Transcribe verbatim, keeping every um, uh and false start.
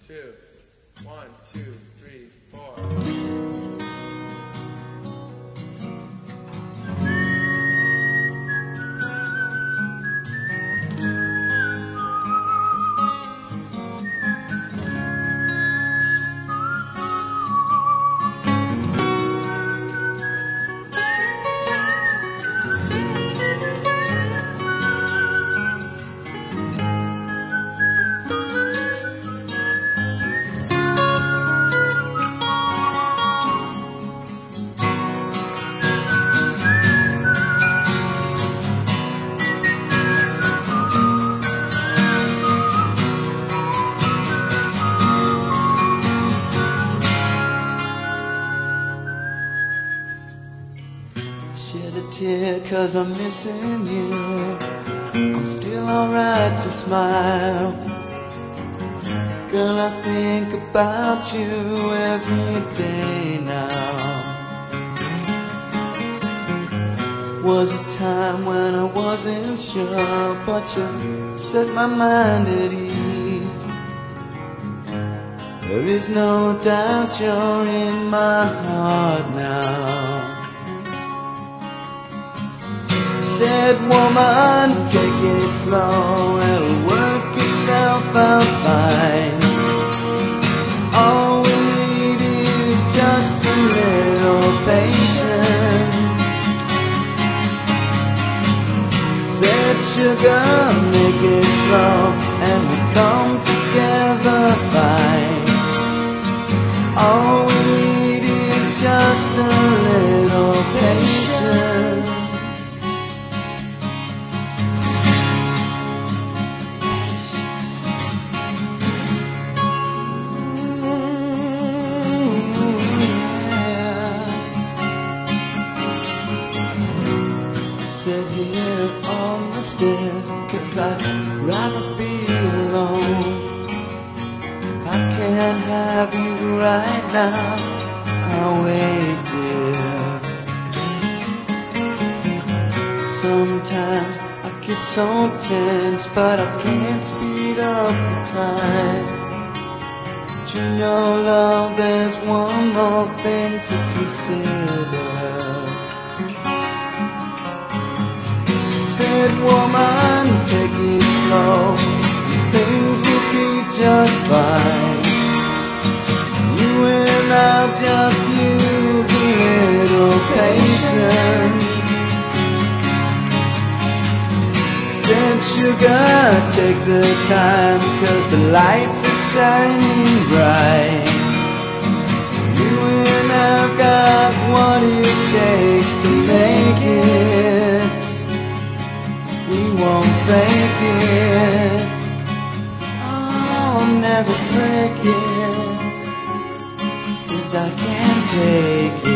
two. One, two, three, four. Shed a tear cause I'm missing you. I'm still alright to smile. Girl, I think about you every day now. Was a time when I wasn't sure, but you set my mind at ease. There is no doubt you're in my heart now. Said, woman, take it slow, it'll work itself out fine. All we need is just a little patience. Said, sugar, make it slow, and we come together fine. All we need is just a little patience. Sit here on the stairs, cause I'd rather be alone. If I can't have you right now, I'll wait there. Sometimes I get so tense, but I can't speed up the time. But you know, love, there's one more thing to consider. Said, woman, take it slow, things will be just fine. You and I'll just use a little patience. Said, sugar, take the time, cause the lights are shining bright. You and I've got what it takes to make it. We won't fake it, I'll never break it, cause I can't take it.